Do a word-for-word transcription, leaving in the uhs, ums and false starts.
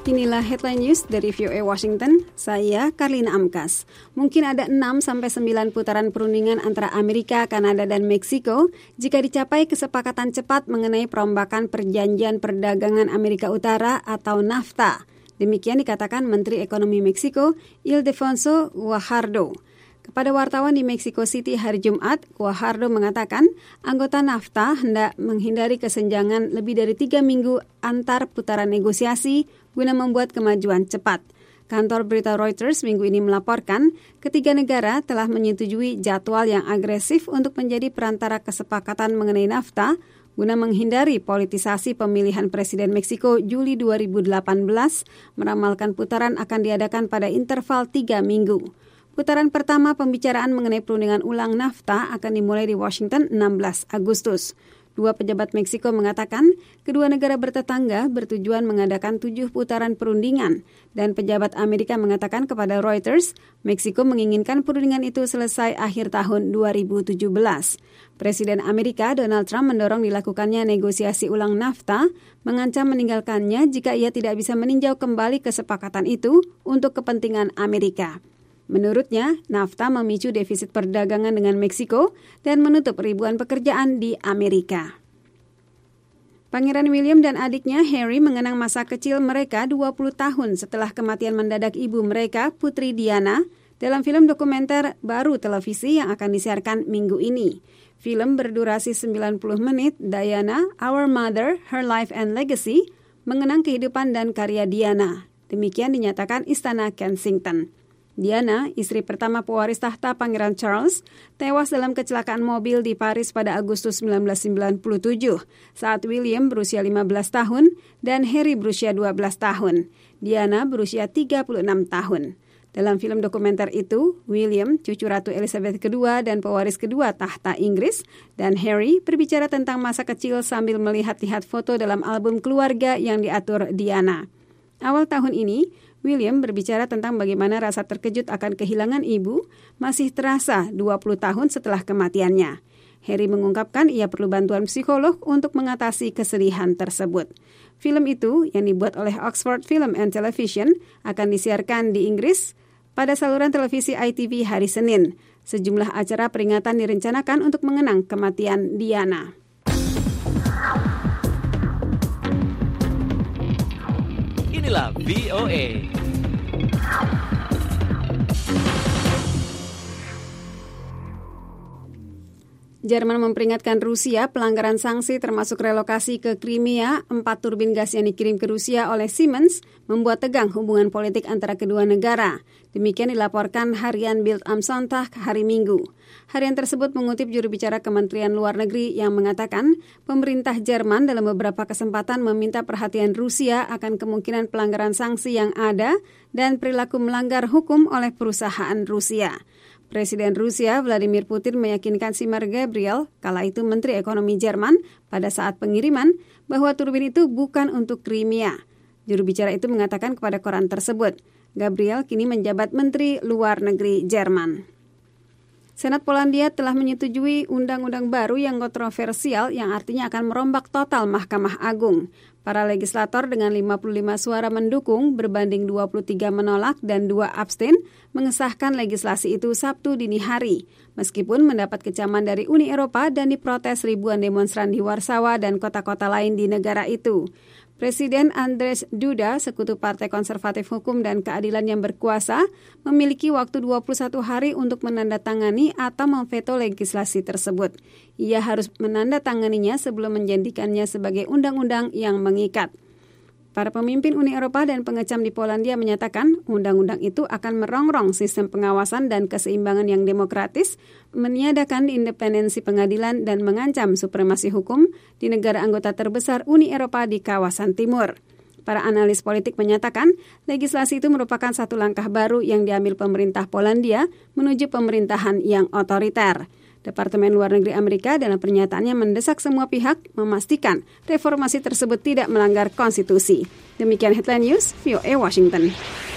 Inilah headline news dari V O A Washington, saya Karlina Amkas. Mungkin ada enam sampai sembilan putaran perundingan antara Amerika, Kanada, dan Meksiko jika dicapai kesepakatan cepat mengenai perombakan Perjanjian Perdagangan Amerika Utara atau NAFTA. Demikian dikatakan Menteri Ekonomi Meksiko, Ildefonso Guajardo. Kepada wartawan di Mexico City hari Jumat, Guajardo mengatakan anggota NAFTA hendak menghindari kesenjangan lebih dari tiga minggu antar putaran negosiasi guna membuat kemajuan cepat. Kantor berita Reuters minggu ini melaporkan ketiga negara telah menyetujui jadwal yang agresif untuk menjadi perantara kesepakatan mengenai NAFTA guna menghindari politisasi pemilihan Presiden Meksiko Juli dua ribu delapan belas, meramalkan putaran akan diadakan pada interval tiga minggu. Putaran pertama pembicaraan mengenai perundingan ulang NAFTA akan dimulai di Washington enam belas Agustus. Dua pejabat Meksiko mengatakan kedua negara bertetangga bertujuan mengadakan tujuh putaran perundingan, dan pejabat Amerika mengatakan kepada Reuters, Meksiko menginginkan perundingan itu selesai akhir tahun dua ribu tujuh belas. Presiden Amerika Donald Trump mendorong dilakukannya negosiasi ulang NAFTA, mengancam meninggalkannya jika ia tidak bisa meninjau kembali kesepakatan itu untuk kepentingan Amerika. Menurutnya, NAFTA memicu defisit perdagangan dengan Meksiko dan menutup ribuan pekerjaan di Amerika. Pangeran William dan adiknya Harry mengenang masa kecil mereka dua puluh tahun setelah kematian mendadak ibu mereka, Putri Diana, dalam film dokumenter baru televisi yang akan disiarkan minggu ini. Film berdurasi sembilan puluh menit, Diana, Our Mother, Her Life and Legacy, mengenang kehidupan dan karya Diana. Demikian dinyatakan Istana Kensington. Diana, istri pertama pewaris tahta Pangeran Charles, tewas dalam kecelakaan mobil di Paris pada Agustus sembilan belas sembilan puluh tujuh saat William berusia lima belas tahun dan Harry berusia dua belas tahun. Diana berusia tiga puluh enam tahun. Dalam film dokumenter itu, William, cucu Ratu Elizabeth kedua dan pewaris kedua tahta Inggris, dan Harry berbicara tentang masa kecil sambil melihat-lihat foto dalam album keluarga yang diatur Diana. Awal tahun ini, William berbicara tentang bagaimana rasa terkejut akan kehilangan ibu masih terasa dua puluh tahun setelah kematiannya. Harry mengungkapkan ia perlu bantuan psikolog untuk mengatasi kesedihan tersebut. Film itu, yang dibuat oleh Oxford Film and Television, akan disiarkan di Inggris pada saluran televisi I T V hari Senin. Sejumlah acara peringatan direncanakan untuk mengenang kematian Diana. Inilah V O A. Jerman memperingatkan Rusia pelanggaran sanksi termasuk relokasi ke Crimea. Empat turbin gas yang dikirim ke Rusia oleh Siemens membuat tegang hubungan politik antara kedua negara. Demikian dilaporkan harian Bild am Sonntag hari Minggu. Harian tersebut mengutip juru bicara Kementerian Luar Negeri yang mengatakan pemerintah Jerman dalam beberapa kesempatan meminta perhatian Rusia akan kemungkinan pelanggaran sanksi yang ada dan perilaku melanggar hukum oleh perusahaan Rusia. Presiden Rusia Vladimir Putin meyakinkan Sigmar Gabriel, kala itu Menteri Ekonomi Jerman, pada saat pengiriman bahwa turbin itu bukan untuk Crimea. Juru bicara itu mengatakan kepada koran tersebut, Gabriel kini menjabat Menteri Luar Negeri Jerman. Senat Polandia telah menyetujui undang-undang baru yang kontroversial yang artinya akan merombak total Mahkamah Agung. Para legislator dengan lima puluh lima suara mendukung berbanding dua puluh tiga menolak dan dua abstain mengesahkan legislasi itu Sabtu dini hari. Meskipun mendapat kecaman dari Uni Eropa dan diprotes ribuan demonstran di Warsawa dan kota-kota lain di negara itu. Presiden Andrzej Duda, sekutu Partai Konservatif Hukum dan Keadilan yang berkuasa, memiliki waktu dua puluh satu hari untuk menandatangani atau memveto legislasi tersebut. Ia harus menandatanganinya sebelum menjadikannya sebagai undang-undang yang mengikat. Para pemimpin Uni Eropa dan pengecam di Polandia menyatakan undang-undang itu akan merongrong sistem pengawasan dan keseimbangan yang demokratis, meniadakan independensi pengadilan dan mengancam supremasi hukum di negara anggota terbesar Uni Eropa di kawasan timur. Para analis politik menyatakan legislasi itu merupakan satu langkah baru yang diambil pemerintah Polandia menuju pemerintahan yang otoriter. Departemen Luar Negeri Amerika dalam pernyataannya mendesak semua pihak memastikan reformasi tersebut tidak melanggar konstitusi. Demikian headline news V O A Washington.